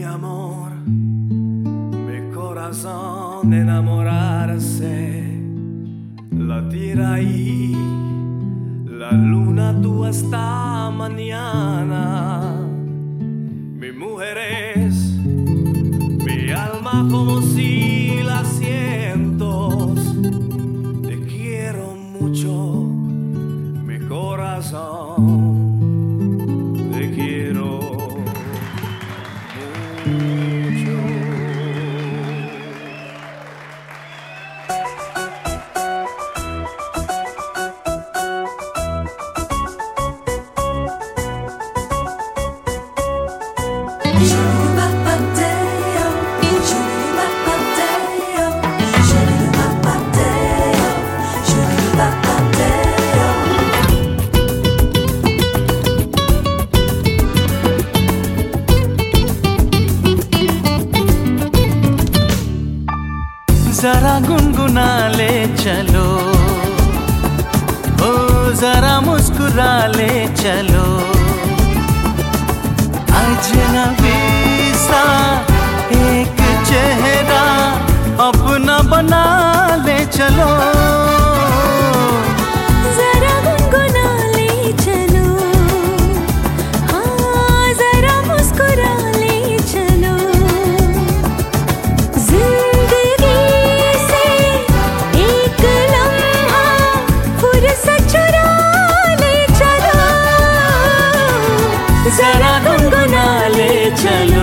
amor, mi corazón enamorarse, latir ahí la luna tú hasta mañana. Mi mujer es mi alma como si la siento. Te quiero mucho, mi corazón. Te quiero mucho. जरा गुनगुना ले चलो, ओ जरा मुस्कुरा ले चलो, अजनबी सा एक चेहरा अपना बना ले चलो। जरा गुनगुना ले चलो, हाँ जरा मुस्कुरा ले चलो, जिंदगी से एक लम्हा फुर्सत चुरा ले चलो। जरा गुनगुना ले चलो,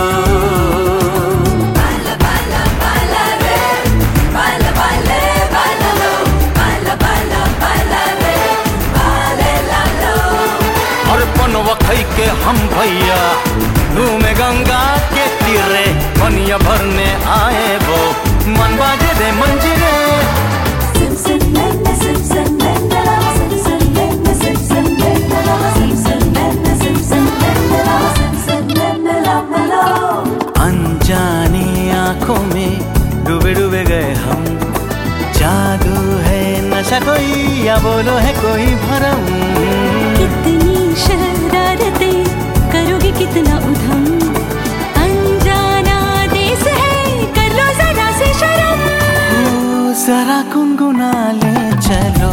वखई के हम भैया घूमे गंगा के तीरे, पनिया भरने आए वो मन बाजे दे मंजीरे। अनजानी आंखों में डूबे डूबे गए हम, जादू है नशा कोई या बोलो है कोई भरम। कितनी शरारतें करोगे कितना उधम, अनजाना देश है कर लो जरा से शर्म। जरा गुनगुना ले चलो,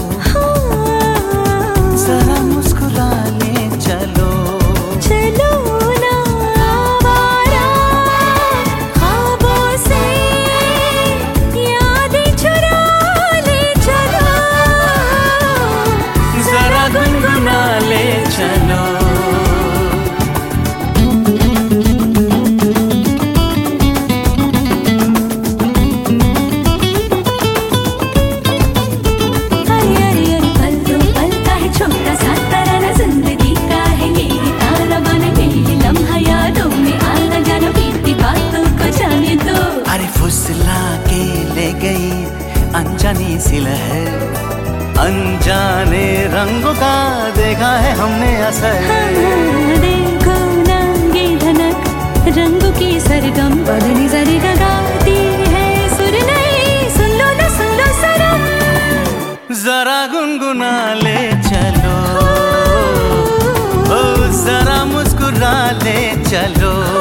जरा मुस्कुरा ले चलो, चलो ना आवारा ख्वाबों से यादें चुरा ले चलो। जरा गुनगुना ले चलो, अनजानी सी लहर, अनजाने रंगों का देखा है हमने असर। हाँ, देखो ना ये धनक रंगों की सरगम, बदनी जरी गाती है सुर नहीं, सुन लो ना सुन लो सरम। जरा गुनगुना ले चलो, ओ जरा मुस्कुरा ले चलो।